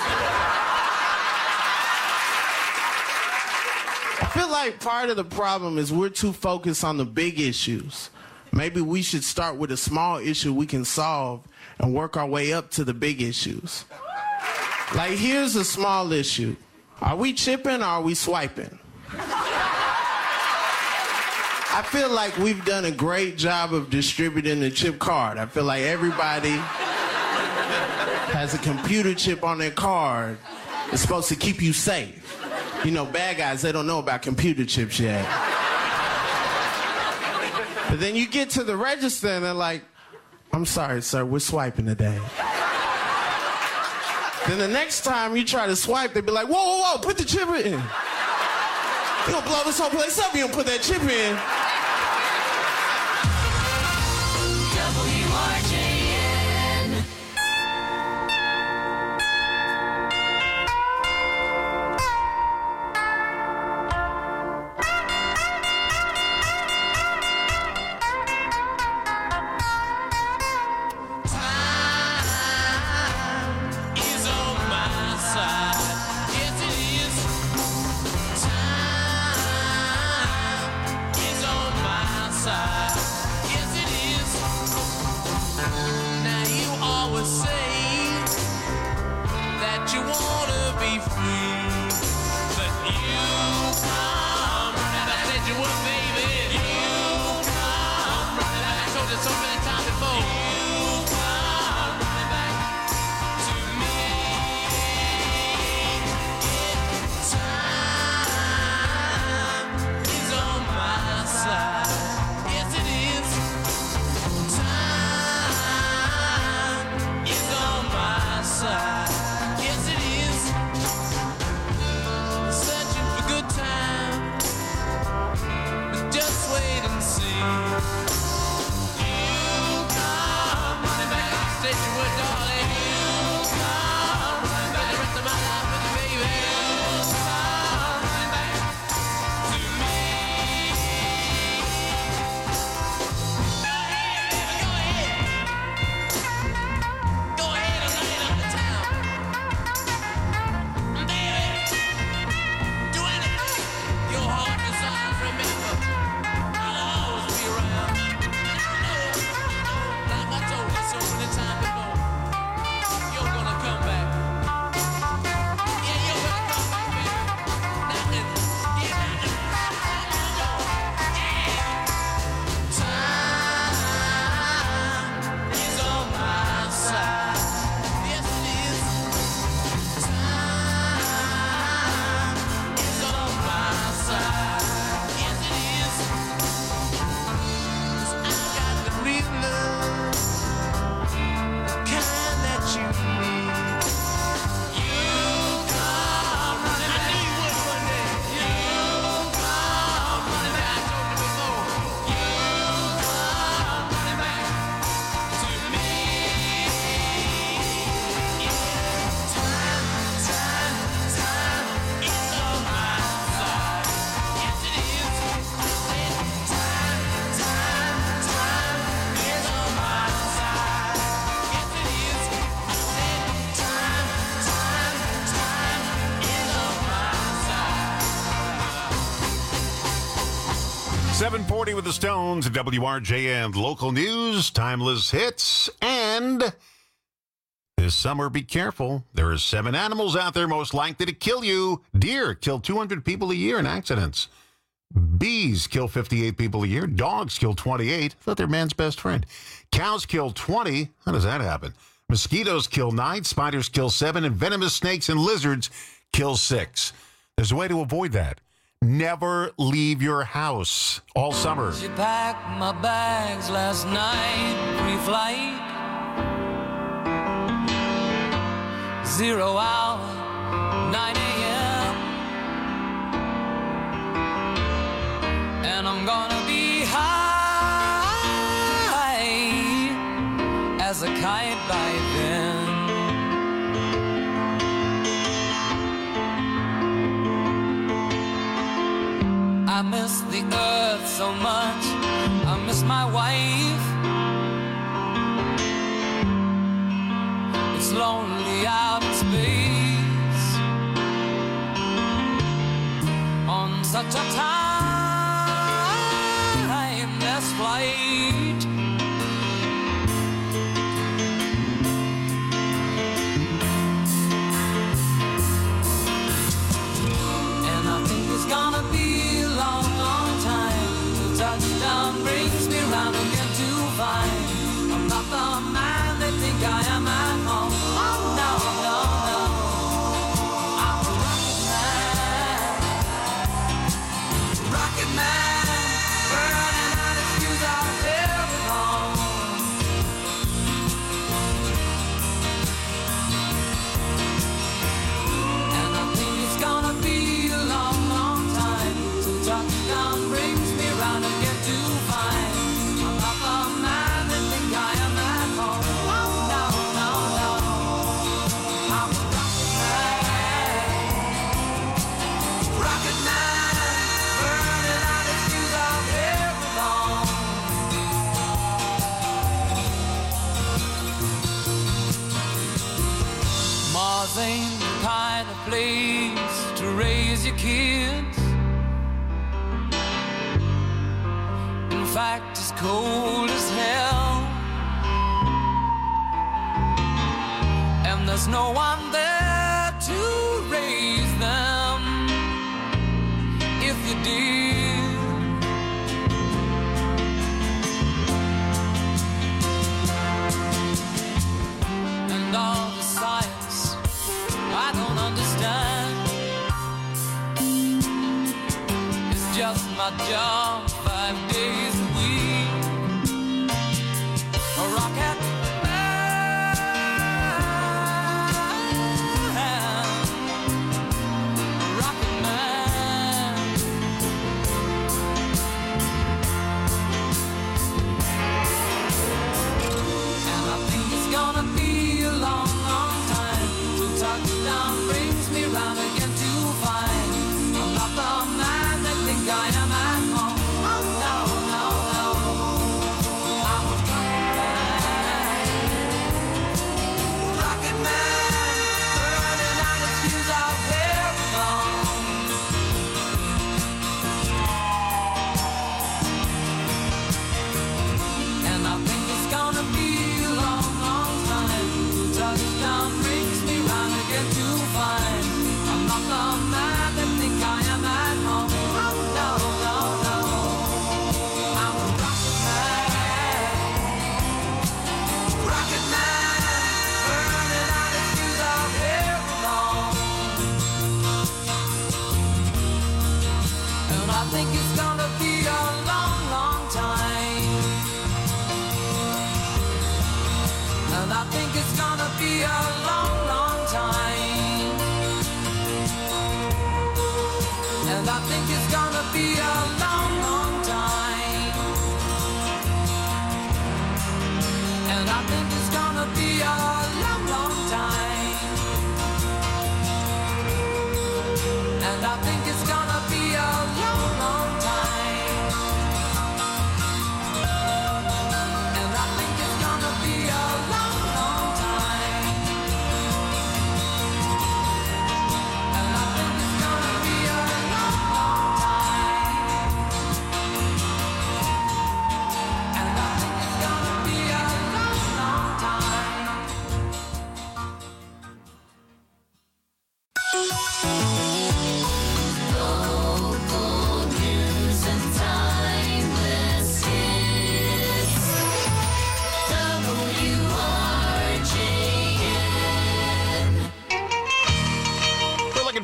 I feel like part of the problem is we're too focused on the big issues. Maybe we should start with a small issue we can solve and work our way up to the big issues. Like, here's a small issue. Are we chipping or are we swiping? I feel like we've done a great job of distributing the chip card. I feel like everybody has a computer chip on their card. It's supposed to keep you safe. You know, bad guys, they don't know about computer chips yet. But then you get to the register and they're like, I'm sorry, sir, we're swiping today. Then the next time you try to swipe, they be like, whoa, whoa, whoa, put the chip in. You gonna blow this whole place up, you don't put that chip in. W R J N. seven forty with the Stones, W R J N, local news, timeless hits, and this summer, be careful. There are seven animals out there most likely to kill you. Deer kill two hundred people a year in accidents. Bees kill fifty-eight people a year. Dogs kill twenty-eight. I thought they're man's best friend. Cows kill twenty. How does that happen? Mosquitoes kill nine. Spiders kill seven. And venomous snakes and lizards kill six. There's a way to avoid that. Never leave your house all summer. She packed my bags last night, pre-flight. Zero hour, nine a.m. And I'm gonna be high as a kite by then. I miss the earth so much, I miss my wife. It's lonely out in space on such a timeless flight. And I think it's gonna be a long, long time till touchdown brings me round again to find I'm not the man they think I am at home. Oh no, no, no, I'm a rocket man, rocket man, burning out his fuse out here at home. And I think it's gonna be a long, long time till touchdown brings me round again to find I'm not the man they think I am at home. Oh no, no, no, I'm a rocket man, rocket man, burning out his fuse out here alone. Mars ain't the kind of place to raise your kids. In fact, it's cold as hell. And there's no one there to raise them if you did. And all the science I don't understand. It's just my job five days a week. A rocket man, rocket man. And I think it's gonna be a long, long time till touchdown brings me round again to find I'm not the man they think I am at home. Oh no, no, no, I'm a rocket man, rocket man, burning out his fuse out here alone. And I think it's gonna be a long, long time till touchdown brings me round again to find I'm not the man they think I am at home. Oh no, no, no, I'm a rocket man, rocket man, burning out his fuse out here alone. And I think it's gonna be a long, long time. And I think it's gonna be a long, long time. And I think it's gonna be a long, long time. And I think it's gonna be a long, long time. And I think it's gonna be a long, long time. And I think it's gonna be a long, long time.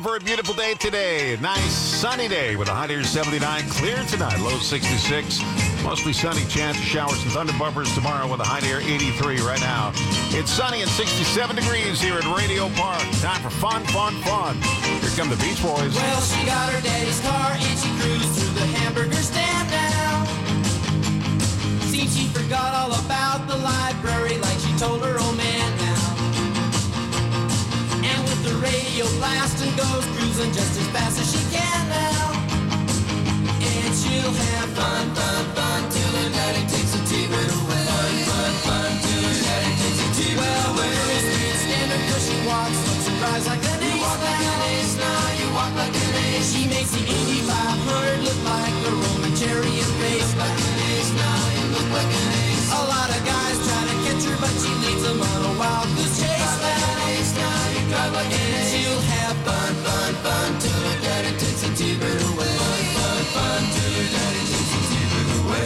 for a beautiful day today. Nice sunny day with a high near seventy-nine. Clear tonight, low sixty-six. Mostly sunny, chance of showers and thunder bumpers tomorrow with a high near eighty-three right now. It's sunny and sixty-seven degrees here at Radio Park. Time for fun, fun, fun. Here come the Beach Boys. Well, she got her daddy's car and she cruised through the hamburger stand now. Seems she forgot all about the library like she told her old man now. And with the radio blasting goes cruising just as fast as she can now. And she'll have fun, fun, fun till her daddy takes a T-bird away. Fun, fun, fun till her daddy takes a T-bird well, away. Well, the speed standard cause she walks, looks and drives like an ace. You walk like an ace now, you walk like an ace. She makes the Indy five hundred look like a Roman chariot race. Like an ace now, you look like an ace. A lot of guys try to catch her, but she leads them on a wild goose chase. Like an ace now, you drive like an ace. She'll have fun, fun, fun till her daddy takes a T-bird away. Fun, fun, fun till her daddy takes a T-bird away.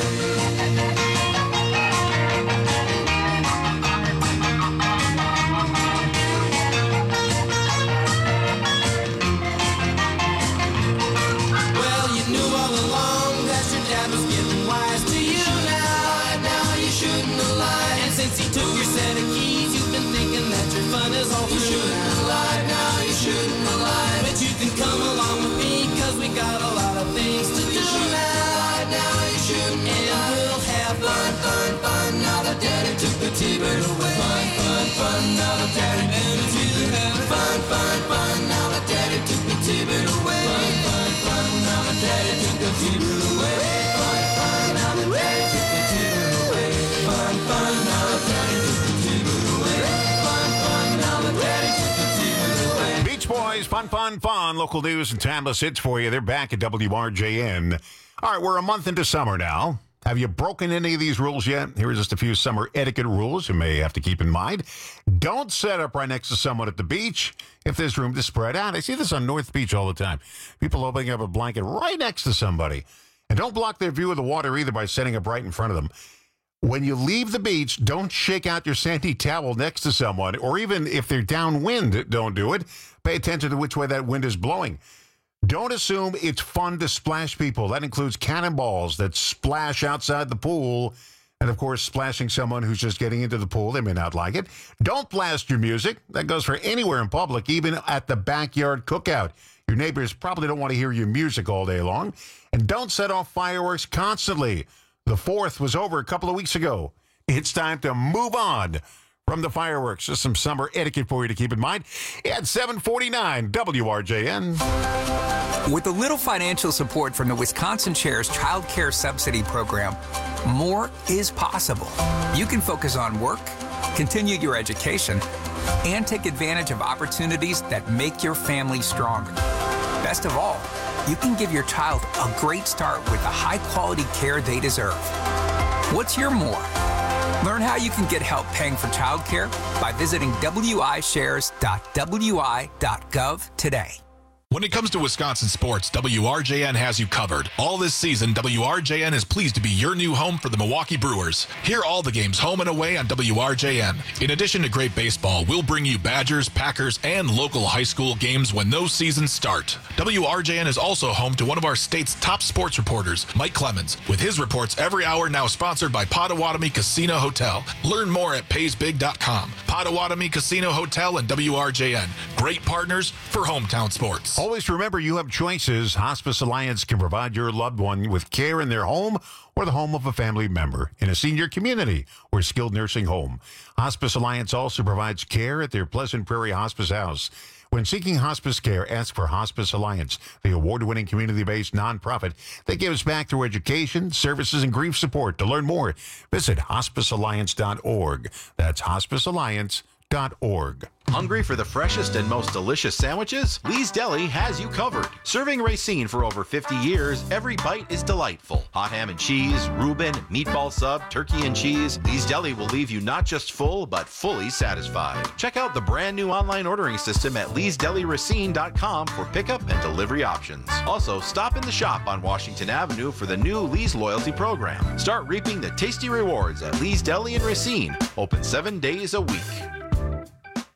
Well, you knew all along that your dad was getting wise to you now. Now you shouldn't have lied. And since he took your set of keys, you've been thinking that your fun is all through. You shouldn't have lied. Now you shouldn't have lied. But you can come along with me, cause we got a lot of things to do now. Now you shouldn't have lied. And we'll have fun, fun, fun. Now the daddy took the T-bird away. Fun, fun, fun. Now the daddy took the T-bird away. Fun, fun, fun. Now the daddy took the T-bird away. Fun, fun, fun. Now the daddy took the T-bird away. Fun, fun. Now the daddy took the T-bird away. Fun, fun. Now the daddy took the T-bird away. Fun, fun. Now the daddy took the T-bird away. Beach Boys, fun, fun, fun. Local news and timeless hits for you. They're back at W R J N. All right, we're a month into summer now. Have you broken any of these rules yet? Here are just a few summer etiquette rules you may have to keep in mind. Don't set up right next to someone at the beach if there's room to spread out. I see this on North Beach all the time. People opening up a blanket right next to somebody. And don't block their view of the water either by setting up right in front of them. When you leave the beach, don't shake out your sandy towel next to someone, or even if they're downwind, don't do it. Pay attention to which way that wind is blowing. Don't assume it's fun to splash people. That includes cannonballs that splash outside the pool. And, of course, splashing someone who's just getting into the pool. They may not like it. Don't blast your music. That goes for anywhere in public, even at the backyard cookout. Your neighbors probably don't want to hear your music all day long. And don't set off fireworks constantly. The fourth was over a couple of weeks ago. It's time to move on from the fireworks. Just some summer etiquette for you to keep in mind. At seven forty-nine W R J N. With a little financial support from the Wisconsin Shares Child Care Subsidy Program, more is possible. You can focus on work, continue your education, and take advantage of opportunities that make your family stronger. Best of all, you can give your child a great start with the high-quality care they deserve. What's your more? Learn how you can get help paying for childcare by visiting w i shares dot w i dot gov today. When it comes to Wisconsin sports, W R J N has you covered. All this season, W R J N is pleased to be your new home for the Milwaukee Brewers. Hear all the games home and away on W R J N. In addition to great baseball, we'll bring you Badgers, Packers, and local high school games when those seasons start. W R J N is also home to one of our state's top sports reporters, Mike Clemens, with his reports every hour, now sponsored by Potawatomi Casino Hotel. Learn more at pays big dot com. Potawatomi Casino Hotel and W R J N. Great partners for hometown sports. Always remember you have choices. Hospice Alliance can provide your loved one with care in their home or the home of a family member, in a senior community or skilled nursing home. Hospice Alliance also provides care at their Pleasant Prairie Hospice House. When seeking hospice care, ask for Hospice Alliance, the award-winning community-based nonprofit that gives back through education, services, and grief support. To learn more, visit hospice alliance dot org. That's hospice alliance dot org. Hungry for the freshest and most delicious sandwiches? Lee's Deli has you covered. Serving Racine for over fifty years, every bite is delightful. Hot ham and cheese, Reuben, meatball sub, turkey and cheese. Lee's Deli will leave you not just full, but fully satisfied. Check out the brand new online ordering system at lees deli racine dot com for pickup and delivery options. Also, stop in the shop on Washington Avenue for the new Lee's Loyalty Program. Start reaping the tasty rewards at Lee's Deli in Racine, open seven days a week.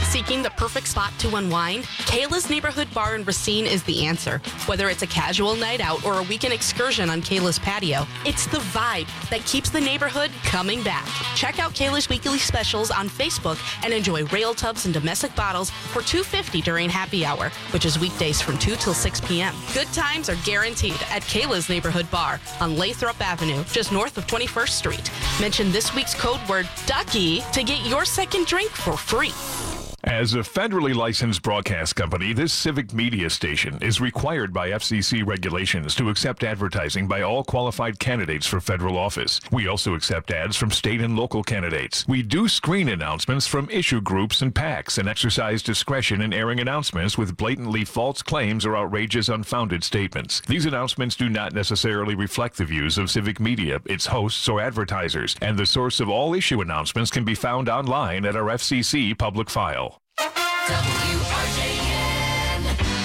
Seeking the perfect spot to unwind? Kayla's Neighborhood Bar in Racine is the answer. Whether it's a casual night out or a weekend excursion on Kayla's patio, it's the vibe that keeps the neighborhood coming back. Check out Kayla's weekly specials on Facebook and enjoy rail tubs and domestic bottles for two dollars and fifty cents during happy hour, which is weekdays from two till six p.m. Good times are guaranteed at Kayla's Neighborhood Bar on Lathrop Avenue, just north of twenty-first Street. Mention this week's code word Ducky to get your second drink for free. As a federally licensed broadcast company, this civic media station is required by F C C regulations to accept advertising by all qualified candidates for federal office. We also accept ads from state and local candidates. We do screen announcements from issue groups and PACs and exercise discretion in airing announcements with blatantly false claims or outrageous unfounded statements. These announcements do not necessarily reflect the views of civic media, its hosts, or advertisers, and the source of all issue announcements can be found online at our F C C public file. W R J N.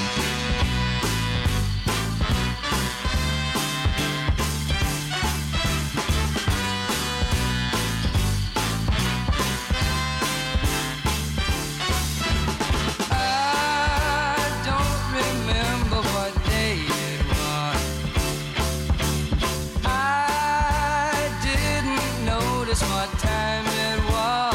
I don't remember what day it was. I didn't notice what time it was.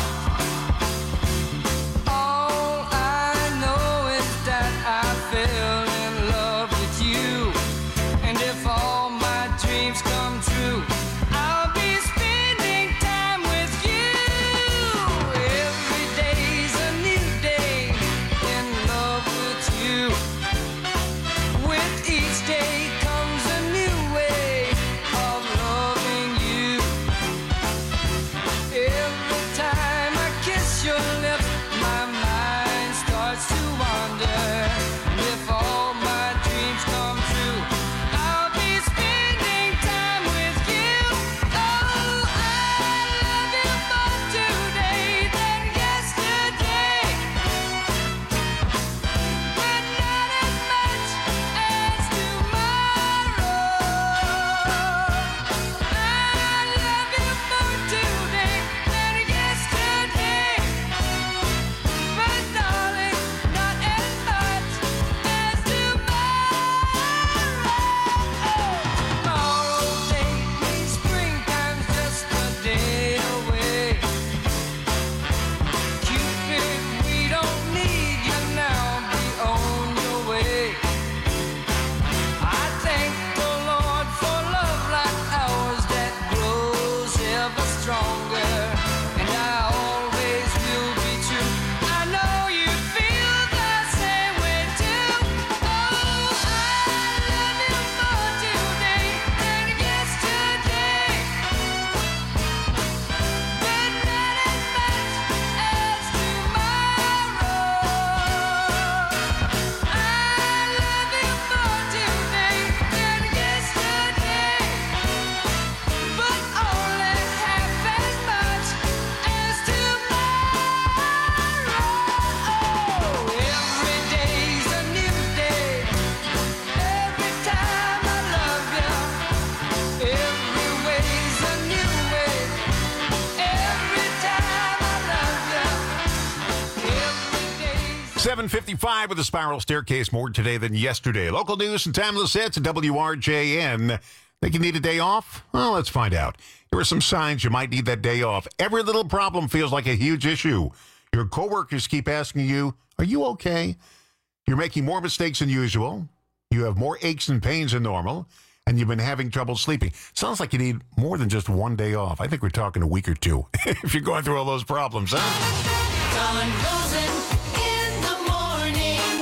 seven fifty-five with a spiral staircase. More today than yesterday. Local news and timeless hits at W R J N. Think you need a day off? Well, let's find out. Here are some signs you might need that day off. Every little problem feels like a huge issue. Your coworkers keep asking you, are you okay? You're making more mistakes than usual. You have more aches and pains than normal. And you've been having trouble sleeping. Sounds like you need more than just one day off. I think we're talking a week or two if you're going through all those problems, huh? Colin Rosen in the morning.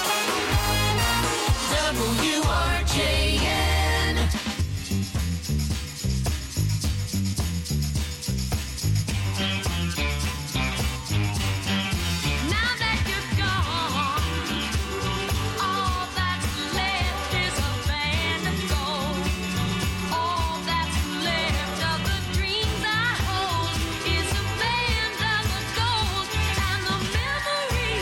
W R J N. Now that you're gone, all that's left is a band of gold. All that's left of the dreams I hold is a band of gold, and the memories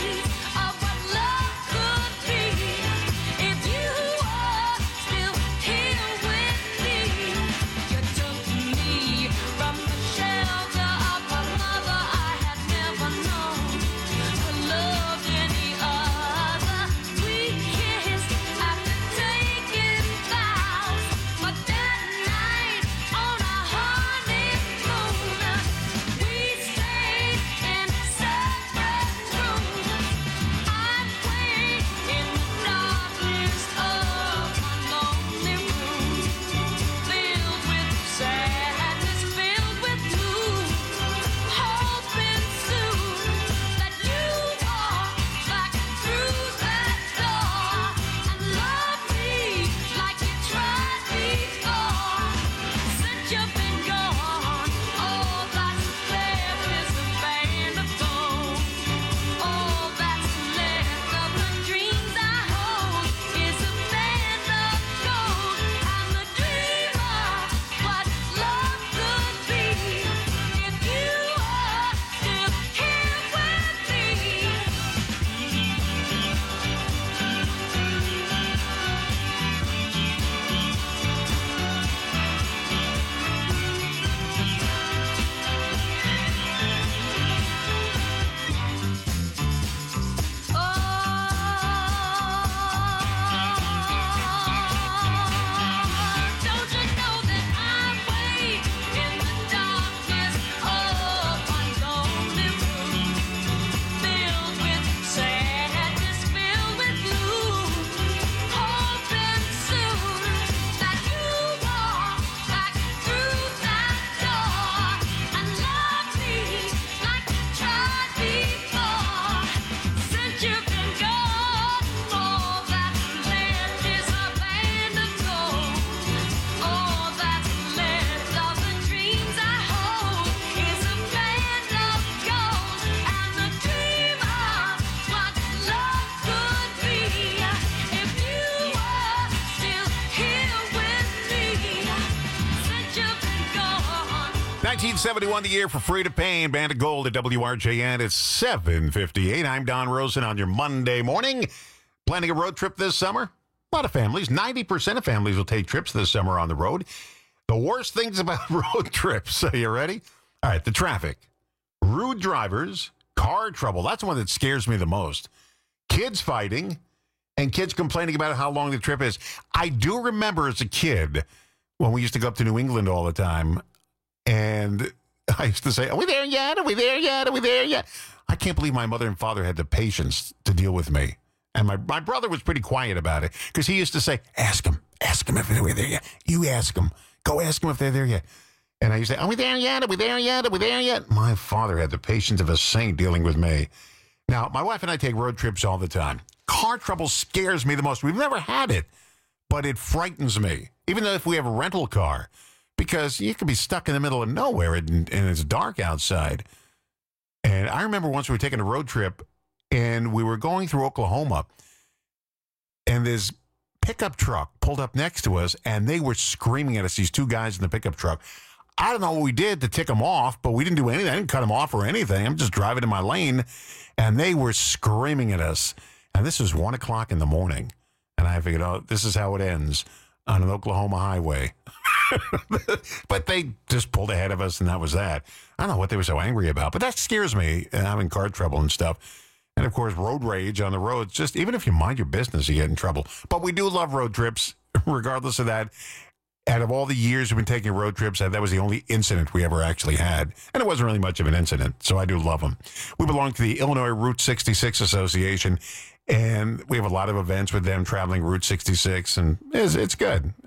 nineteen seventy-one, the year for Free to Pain. Band of Gold at W R J N. It's seven fifty-eight. I'm Don Rosen on your Monday morning. Planning a road trip this summer? A lot of families. ninety percent of families will take trips this summer on the road. The worst things about road trips. Are you ready? All right, the traffic. Rude drivers, car trouble. That's the one that scares me the most. Kids fighting, and kids complaining about how long the trip is. I do remember as a kid when we used to go up to New England all the time, and I used to say, are we there yet? Are we there yet? Are we there yet? I can't believe my mother and father had the patience to deal with me. And my, my brother was pretty quiet about it because he used to say, ask them. Ask them if they're there yet. You ask them. Go ask them if they're there yet. And I used to say, are we there yet? Are we there yet? Are we there yet? My father had the patience of a saint dealing with me. Now, my wife and I take road trips all the time. Car trouble scares me the most. We've never had it, but it frightens me. Even though if we have a rental car, because you could be stuck in the middle of nowhere and, and it's dark outside. And I remember once we were taking a road trip and we were going through Oklahoma and this pickup truck pulled up next to us and they were screaming at us, these two guys in the pickup truck. I don't know what we did to tick them off, but we didn't do anything. I didn't cut them off or anything. I'm just driving in my lane and they were screaming at us. And this was one o'clock in the morning. And I figured, oh, this is how it ends on an Oklahoma highway. But they just pulled ahead of us, and that was that. I don't know what they were so angry about, but that scares me, uh, having car trouble and stuff. And, of course, road rage on the roads. Just even if you mind your business, you get in trouble. But we do love road trips, regardless of that. Out of all the years we've been taking road trips, that was the only incident we ever actually had. And it wasn't really much of an incident, so I do love them. We belong to the Illinois Route sixty-six Association, and we have a lot of events with them traveling Route sixty-six, and it's, it's good.